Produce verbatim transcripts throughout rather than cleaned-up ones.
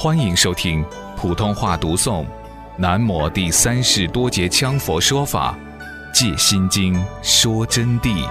欢迎收听普通话读诵南摩第三世多杰羌佛说法戒心经说真谛。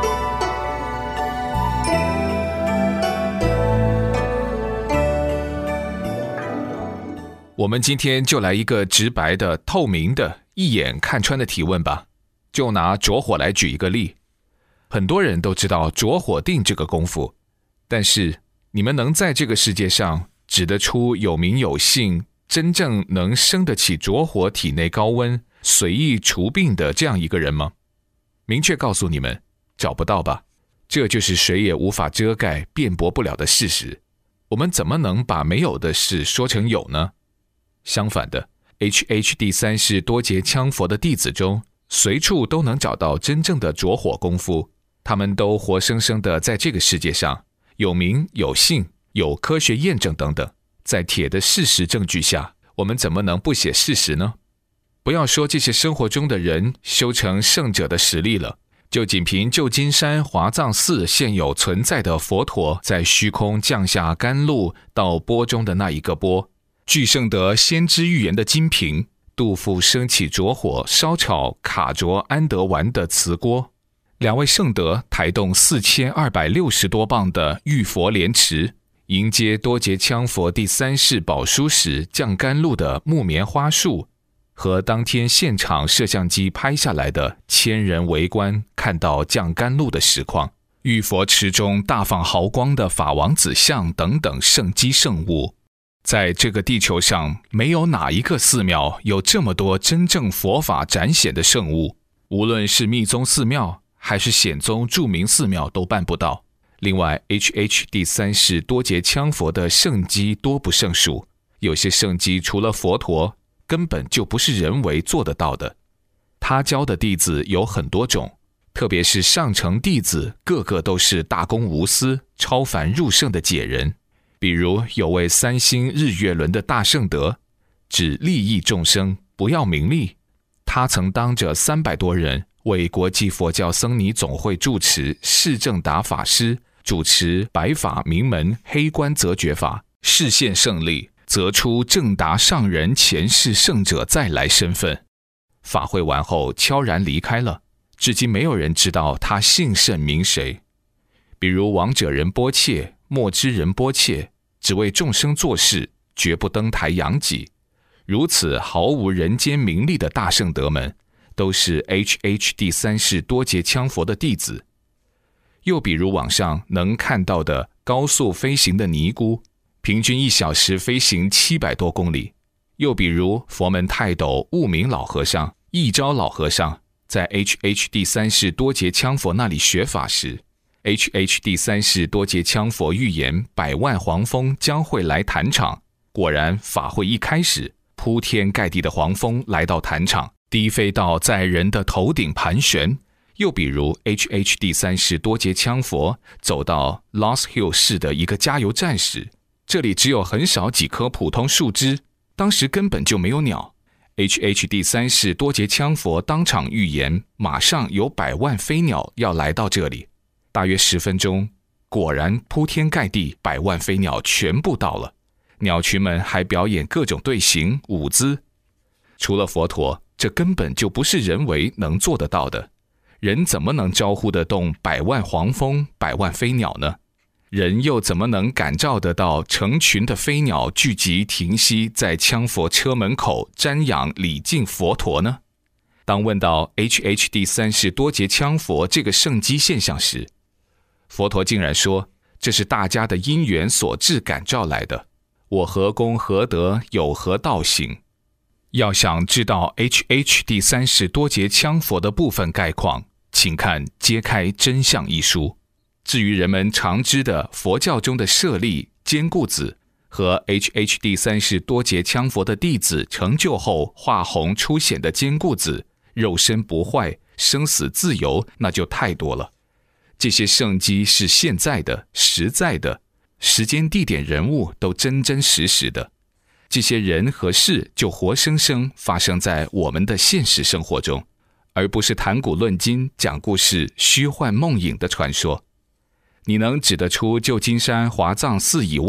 我们今天就来一个直白的、透明的、一眼看穿的提问吧。就拿着火来举一个例。很多人都知道着火定这个功夫，但是你们能在这个世界上指得出有名有姓、真正能生得起着火、体内高温、随意除病的这样一个人吗？明确告诉你们，找不到吧？这就是谁也无法遮盖、辩驳不了的事实。我们怎么能把没有的事说成有呢？相反的 ，H H 第三世多杰羌佛的弟子中，随处都能找到真正的着火功夫，他们都活生生的在这个世界上，有名有姓，有科学验证等等，在铁的事实证据下，我们怎么能不写事实呢？不要说这些生活中的人修成圣者的实力了，就仅凭旧金山华藏寺现有存在的佛陀在虚空降下甘露到钵中的那一个钵，具圣得先知预言的金瓶，杜甫升起着火烧炒卡着安德丸的瓷锅，两位圣德抬动四千二百六十多磅的玉佛莲池，迎接多杰羌佛第三世宝书时降甘露的木棉花树，和当天现场摄像机拍下来的千人围观看到降甘露的实况，玉佛池中大放豪光的法王子像等等圣迹圣物。在这个地球上，没有哪一个寺庙有这么多真正佛法展显的圣物，无论是密宗寺庙还是显宗著名寺庙都办不到。另外 H H 第三世多杰羌佛的圣迹多不胜数，有些圣迹除了佛陀根本就不是人为做得到的。他教的弟子有很多种，特别是上乘弟子个个都是大公无私、超凡入圣的解人。比如有位三星日月轮的大圣德，只利益众生，不要名利。他曾当着三百多人为国际佛教僧尼总会住持释正达法师主持白法名门黑关择觉法，示现胜利，择出正达上人前世圣者再来身份。法会完后悄然离开了，至今没有人知道他姓甚名谁。比如王者仁波切、莫知仁波切，只为众生做事，绝不登台扬己。如此毫无人间名利的大圣德们，都是 H H 第三世多杰羌佛的弟子。又比如网上能看到的高速飞行的尼姑，平均一小时飞行七百多公里。又比如佛门泰斗悟明老和尚、一昭老和尚，在 H H 第三世多杰羌佛那里学法时， H H 第三世多杰羌佛预言百万黄蜂将会来坛场，果然法会一开始，铺天盖地的黄蜂来到坛场，低飞到在人的头顶盘旋。又比如 H H 第三世多杰羌佛走到 Lost Hill 市的一个加油站时，这里只有很少几棵普通树枝，当时根本就没有鸟。H H 第三世多杰羌佛当场预言，马上有百万飞鸟要来到这里。大约十分钟，果然铺天盖地，百万飞鸟全部到了。鸟群们还表演各种队形舞姿。除了佛陀，这根本就不是人为能做得到的。人怎么能招呼得动百万黄蜂、百万飞鸟呢？人又怎么能感召得到成群的飞鸟聚集停息在羌佛车门口瞻仰礼敬佛陀呢？当问到 H H 第三世多杰羌佛这个圣迹现象时，佛陀竟然说，这是大家的因缘所致感召来的，我何功何德，有何道行？要想知道 H H 第三世多杰羌佛的部分概况，请看《揭开真相》一书。至于人们常知的佛教中的舍利、坚固子和 H H 第三世多杰羌佛的弟子成就后化虹出显的坚固子，肉身不坏，生死自由，那就太多了。这些圣迹是现在的、实在的，时间、地点、人物都真真实实的。这些人和事就活生生发生在我们的现实生活中，而不是谈古论今、讲故事、虚幻梦影的传说。你能指得出旧金山华藏寺以外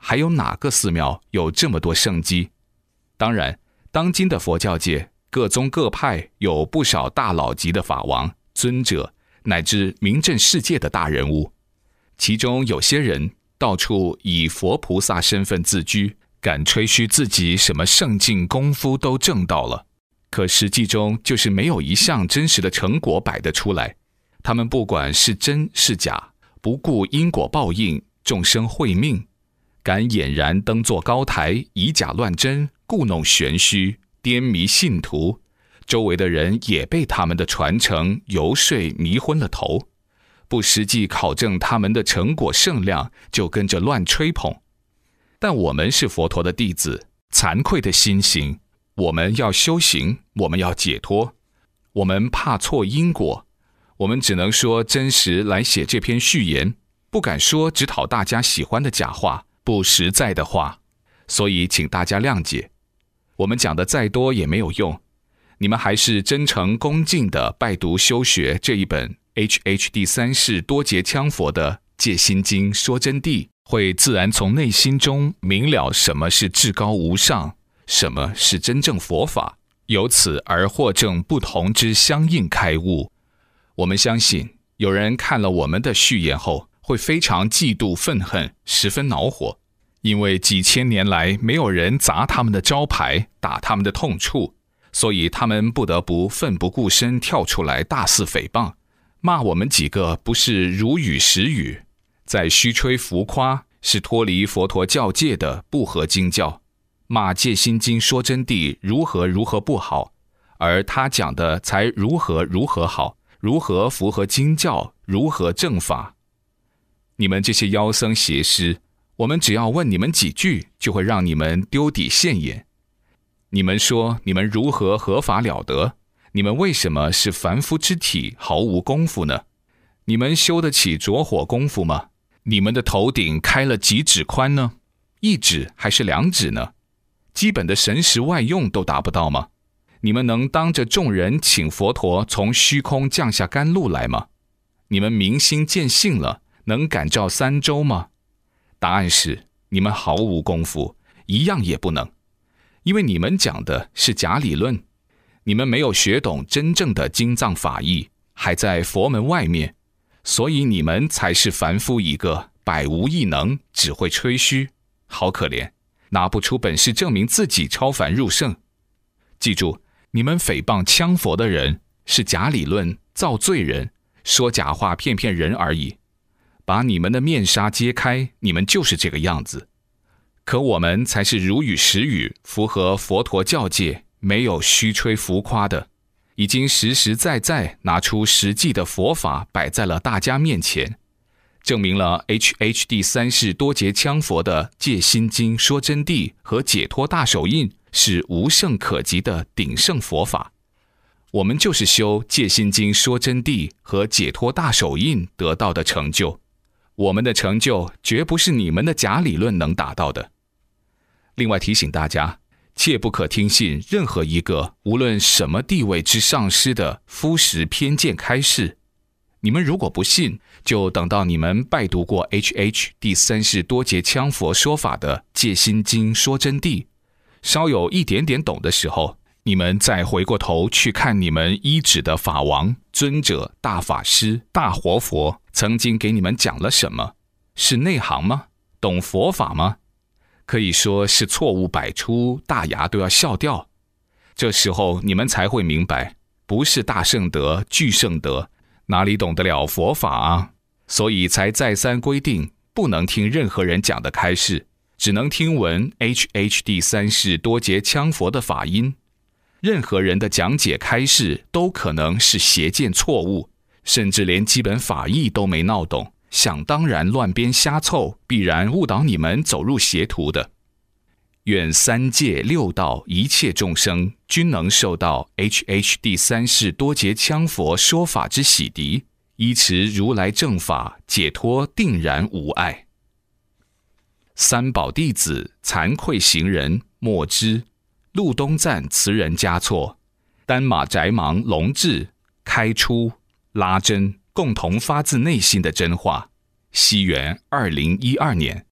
还有哪个寺庙有这么多圣迹？当然，当今的佛教界各宗各派有不少大佬级的法王、尊者，乃至名震世界的大人物。其中有些人到处以佛菩萨身份自居，敢吹嘘自己什么圣境功夫都证到了，可实际中就是没有一项真实的成果摆得出来。他们不管是真是假，不顾因果报应、众生慧命，敢俨然登坐高台，以假乱真，故弄玄虚，颠迷信徒，周围的人也被他们的传承游说迷昏了头，不实际考证他们的成果圣量，就跟着乱吹捧。但我们是佛陀的弟子，惭愧的心行，我们要修行，我们要解脱，我们怕错因果，我们只能说真实来写这篇序言，不敢说只讨大家喜欢的假话，不实在的话，所以请大家谅解。我们讲的再多也没有用，你们还是真诚恭敬地拜读修学这一本 H H 第三世多杰羌佛的戒心经说真谛，会自然从内心中明了什么是至高无上，什么是真正佛法，由此而获证不同之相应开悟。我们相信有人看了我们的序言后，会非常嫉妒愤恨，十分恼火，因为几千年来没有人砸他们的招牌，打他们的痛处，所以他们不得不奋不顾身跳出来大肆诽谤，骂我们几个不是如语实语，在虚吹浮夸，是脱离佛陀教界的不合经教，骂戒心经说真谛如何如何不好，而他讲的才如何如何好，如何符合经教，如何正法。你们这些妖僧邪师，我们只要问你们几句，就会让你们丢底现眼。你们说你们如何合法了得？你们为什么是凡夫之体，毫无功夫呢？你们修得起着火功夫吗？你们的头顶开了几指宽呢？一指还是两指呢？基本的神识外用都达不到吗？你们能当着众人请佛陀从虚空降下甘露来吗？你们明心见性了，能感召三洲吗？答案是你们毫无功夫，一样也不能。因为你们讲的是假理论，你们没有学懂真正的经藏法义，还在佛门外面，所以你们才是凡夫一个，百无一能，只会吹嘘，好可怜，拿不出本事证明自己超凡入圣。记住，你们诽谤羌佛的人是假理论造罪人，说假话骗骗人而已。把你们的面纱揭开，你们就是这个样子。可我们才是如语实语，符合佛陀教界，没有虚吹浮夸的，已经实实在在拿出实际的佛法摆在了大家面前，证明了 H H 第三世多杰羌佛的戒心经说真谛和解脱大手印是无胜可及的鼎盛佛法。我们就是修戒心经说真谛和解脱大手印得到的成就，我们的成就绝不是你们的假理论能达到的。另外提醒大家，切不可听信任何一个无论什么地位之上师的肤实偏见开示。你们如果不信，就等到你们拜读过 H H 第三世多杰羌佛说法的戒心经说真谛，稍有一点点懂的时候，你们再回过头去看你们依止的法王、尊者、大法师、大活佛曾经给你们讲了什么，是内行吗？懂佛法吗？可以说是错误百出，大牙都要笑掉。这时候你们才会明白，不是大圣德、巨圣德，哪里懂得了佛法啊？所以才再三规定，不能听任何人讲的开示，只能听闻 H H 第三世多杰羌佛的法音。任何人的讲解开示都可能是邪见错误，甚至连基本法义都没闹懂，想当然乱编瞎凑，必然误导你们走入邪途的。愿三界六道一切众生均能受到 H H 第三世多杰羌佛说法之洗涤，依持如来正法，解脱定然无碍。三宝弟子惭愧行人莫知，陆东赞词人嘉措，丹马宅芒龙志，开出拉真，共同发自内心的真话。西元二零一二年。